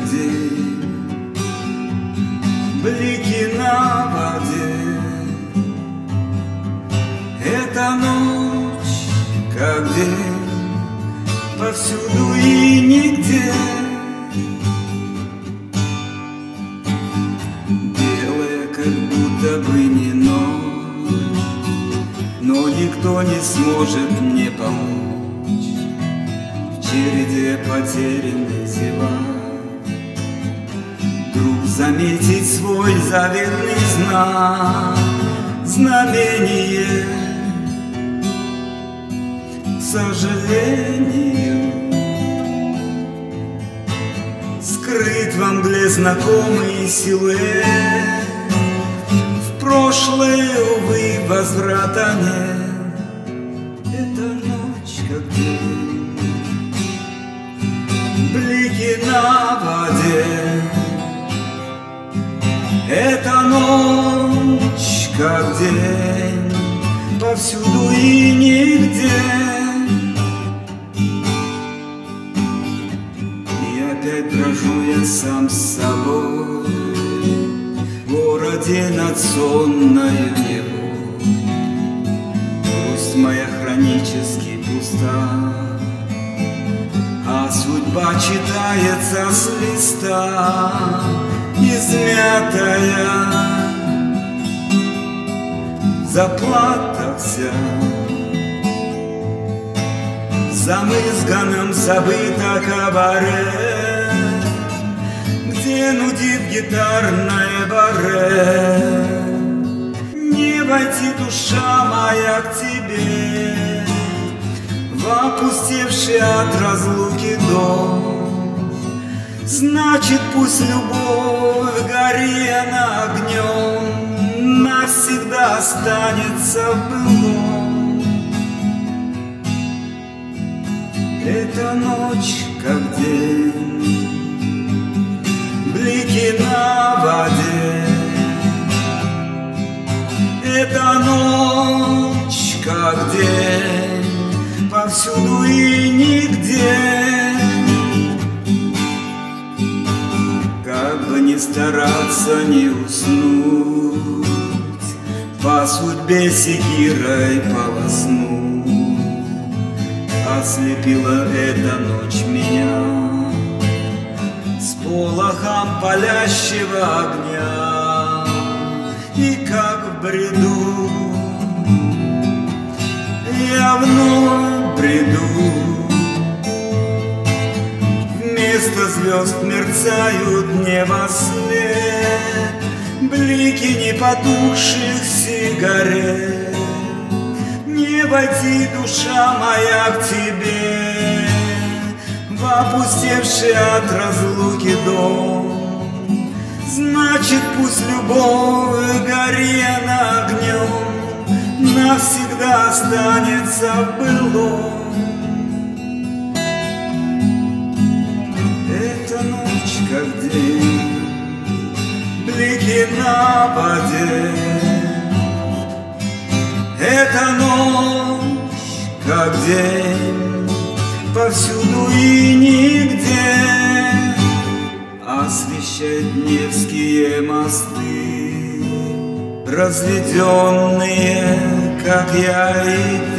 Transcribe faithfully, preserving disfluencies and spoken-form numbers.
день, блики на воде. Это ночь, как день, повсюду и нигде. Белая, как будто бы не ночь, но никто не сможет мне помочь в череде потерянных зевак. Вдруг заметить свой заветный знак, знамение. К сожалению, скрыт во мгле знакомый силуэт. В прошлое, увы, возврата нет. Это ночь, как день, блики на воде. Это ночь, как день, повсюду и нигде. Опять дрожу я сам с собой в городе над сонною Невой. Грусть моя хронически пуста, а судьба читается с листа, измятая, заплата вся. В замызганном забыто кабаре, где нудит гитарное баре. Не войти, душа моя, к тебе в опустевший от разлуки дом. Значит, пусть любовь, горена огнем, навсегда останется в былом. Это ночь, как день, блики на воде. Это ночь, как день, повсюду и нигде. Как бы ни стараться, не уснуть, по судьбе секирой полоснуть. Ослепила эта ночь меня с полохом палящего огня. И как в бреду я вновь бреду. Вместо звезд мерцают небосвет, блики непотухших сигарет. Не войти, душа моя, к тебе в опустевший от разлуки дом. Значит, пусть любовь, горена огнем, навсегда останется в былом. Это ночь, как день, блики на воде. Это ночь, как день, повсюду и нигде. Освещает Невские мосты, разведенные, как я и